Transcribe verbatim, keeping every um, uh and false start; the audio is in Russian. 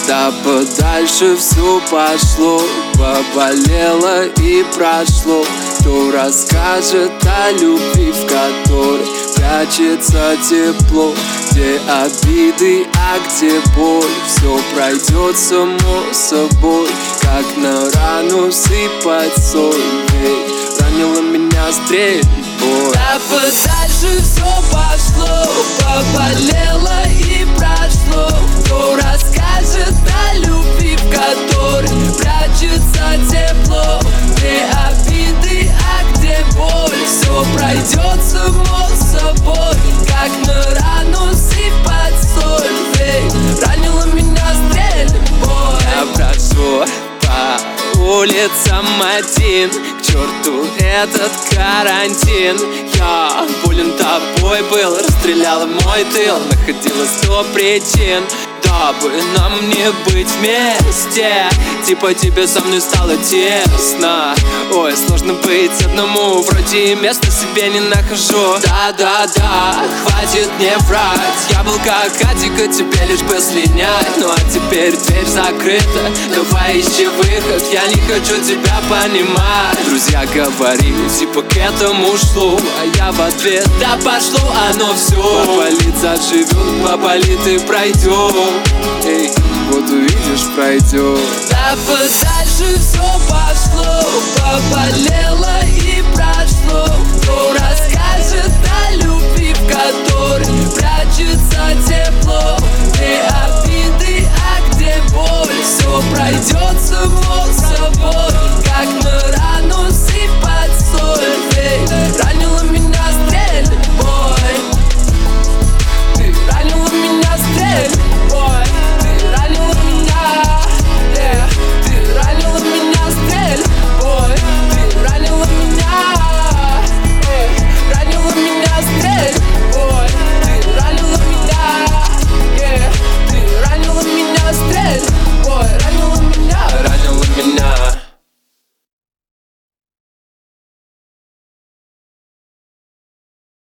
Да подальше все пошло, поболело и прошло. Кто расскажет о любви, в которой прячется тепло? Где обиды, а где боль? Все пройдет само собой, как на рану сыпать соль. Ведь ранила меня стрельбой. Да подальше все пошло, поболело и прошло. Кто расскажет о любви, в которой прячется тепло? Где обиды, а где боль? Все пройдет само собой, как на рану сыпать соль. Ведь ранила меня стрельбой. Я брожу по улицам один, к черту этот карантин. Я болен тобой был, расстреляла мой тыл. Находила сто причин, дабы нам не быть вместе. Типа тебе со мной стало тесно. Ой, сложно быть одному, вроде и места себе не нахожу. Да-да-да, хватит мне врать. Я был как Адик, а тебе лишь бы слинять. Ну а теперь дверь закрыта, давай ищи выход. Я не хочу тебя понимать. Друзья говорили, типа к этому шло, а я в ответ: да пошло оно все. Поболит, заживет, поболит и пройдет. Эй, вот увидишь, пройдет. Да подальше все пошло,